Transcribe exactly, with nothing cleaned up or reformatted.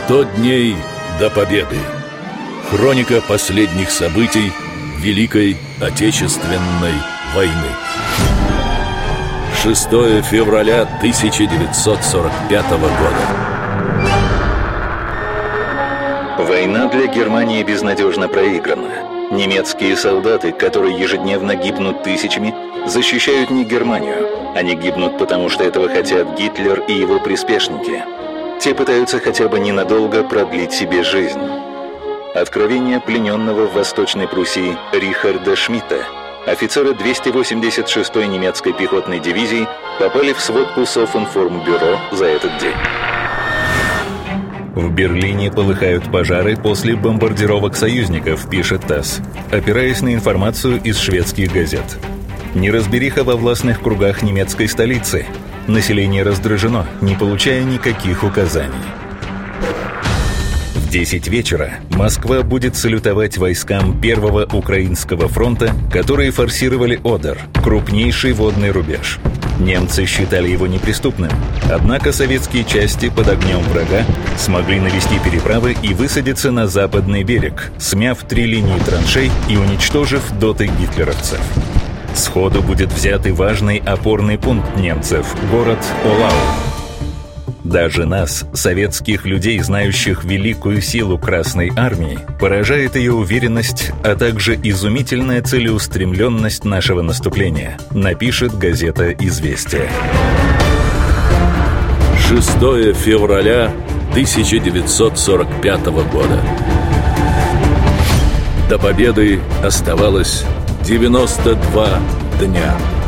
Сто дней до победы. Хроника последних событий Великой Отечественной войны. шестое февраля тысяча девятьсот сорок пятого года. Война для Германии безнадежно проиграна. Немецкие солдаты, которые ежедневно гибнут тысячами, защищают не Германию. Они гибнут, потому что этого хотят Гитлер и его приспешники. Те пытаются хотя бы ненадолго продлить себе жизнь. Откровение плененного в Восточной Пруссии Рихарда Шмидта. Офицеры двести восемьдесят шестой немецкой пехотной дивизии попали в сводку Софинформбюро за этот день. В Берлине полыхают пожары после бомбардировок союзников, пишет ТАСС, опираясь на информацию из шведских газет. Неразбериха во властных кругах немецкой столицы. Население раздражено, не получая никаких указаний. В десять вечера Москва будет салютовать войскам Первого Украинского фронта, которые форсировали Одер, крупнейший водный рубеж. Немцы считали его неприступным, однако советские части под огнем врага смогли навести переправы и высадиться на западный берег, смяв три линии траншей и уничтожив доты гитлеровцев. Сходу будет взят и важный опорный пункт немцев – город Олау. Даже нас, советских людей, знающих великую силу Красной Армии, поражает ее уверенность, а также изумительная целеустремленность нашего наступления, напишет газета «Известия». шестое февраля тысяча девятьсот сорок пятого года. До победы оставалось девяносто два дня.